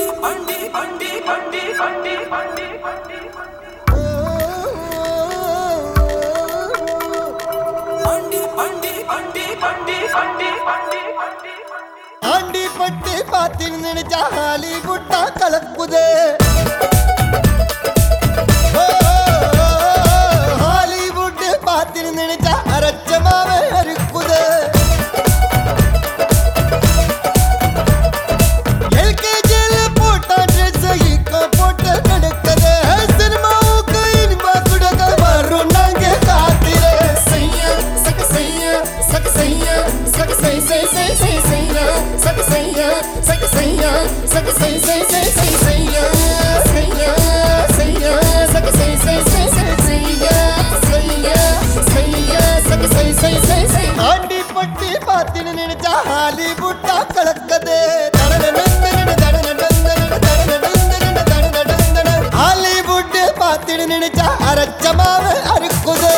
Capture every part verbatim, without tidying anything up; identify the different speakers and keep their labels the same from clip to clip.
Speaker 1: आंडी पट्टी पाती हालीवुड कलकुदे हालीवुड पाती अरचमावे हरकुदे एलकेजील पोटा ड्रेस इको पोट नडकदे सिनेमावुक्कु इनिमा कुडग वरुणांगे कातिरे सैया सक सैया सक सैया सक सै सै सै सै सैया सक सैया सक सैया सक सै सै सै सै सैया सैया सैया सक सै सै सै सै सैया सैया सैया सक सै सै सै सै आंडी पट्टी पाती निनचा हालीवुड कलकदे हालीवुड पाती निनचा अरचमावे अरकुदे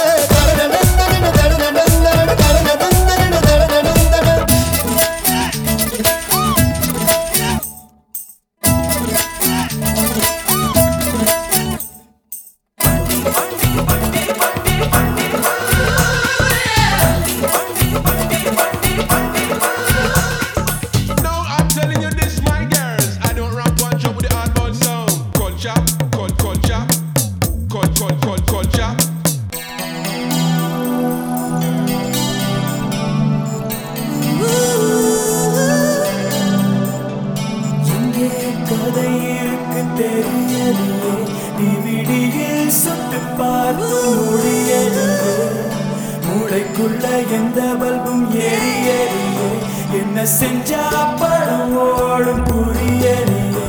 Speaker 1: மூளைக்குள்ள எந்த பல்பும் ஏறி ஏறியே என்ன செஞ்சா படம் ஓடும் புரியலையே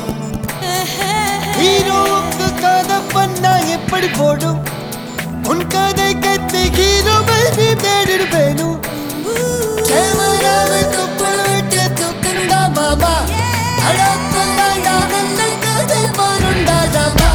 Speaker 1: ஹீரோவுக்கு கதை பண்ணா எப்படி போடும் உன் கதை கத்து ஹீரோவை நீ தேடிடு வேணும் கேமராவை துப்பல் விட்டு தூக்குண்டா மாமா அடப்பண்டா யாவந்த கதை பாருண்டா தாமா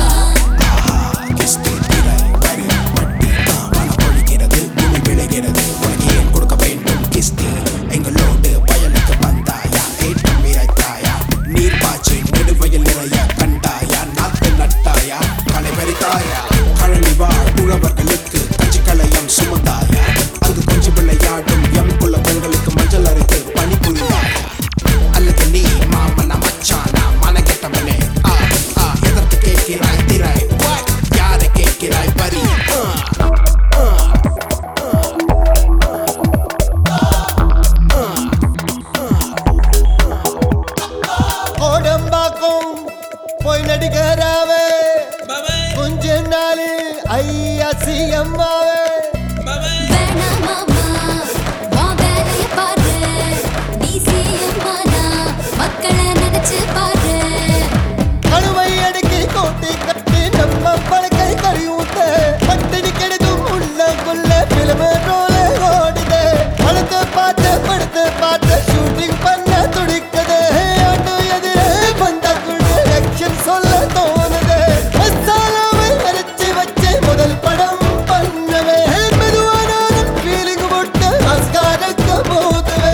Speaker 1: எங்களோடு பயலுக்கு வந்தாயா ஏற்றம் இறைத்தாயா நீர் பாய்ச்சி நெடுவயல் நிறைய கண்டாயா நாட்டு நட்டாயா களை பறித்தாயா கழனி வாழ் உழவர்களுக்கு கஞ்சி களையம் சுமந்தாயா அங்கு கொஞ்சம் விளையாடும் எம் குல பெண்களுக்கு மஞ்சள் அரைத்து பணி புரிந்தாயா அல்லது நீ மாமன மச்சானா மன கெட்டவனே ஆ ஆ எதற்கு கேட்கிறாய் திராய் யாரை கேட்கிறாய் பரி போய் நடிகராவே கொஞ்ச நாள் ஐயா சிஎம்மாவே அணுவை அடக்கி கோட்டை கட்டி நம்ம பழக்கை கறியூத்த பட்டினி கெடுதும் உள்ள கொள்ள பிளம ரோல ஓடுதே பழத்தை பார்த்து படுத்து பார்த்து ஷூட்டிங் பண்ண துடிக்குது ஆண்டு எதிரே வந்த சொல்ல தோணுது மசாலாவை அரைச்சி வச்சு முதல் படம் பண்ணவே மெதுவான ஃபீலிங் போட்டு ஆஸ்காருக்கு போதுவே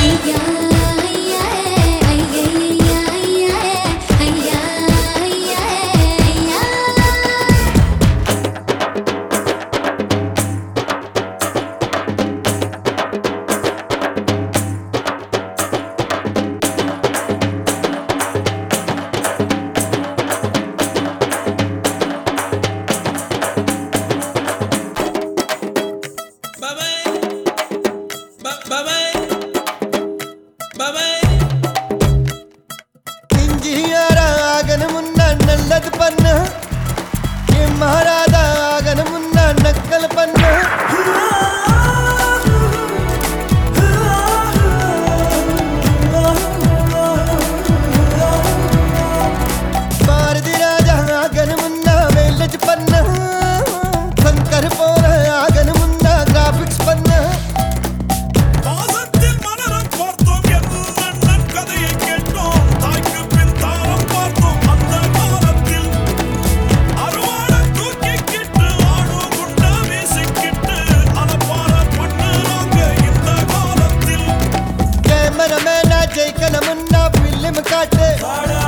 Speaker 1: நல்லது பண்ண மகாராஜா ஆகணும் முன்னா நக்கல் பண்ண பாரதி ராஜா ஆகணும் முன்னா வேலஜ் பண்ண சங்கர் போல ஆகணும் முன்னா கிராபிக்ஸ் பண்ண ஜெயிக்கணும் முன்னா பிலிம் காட்டு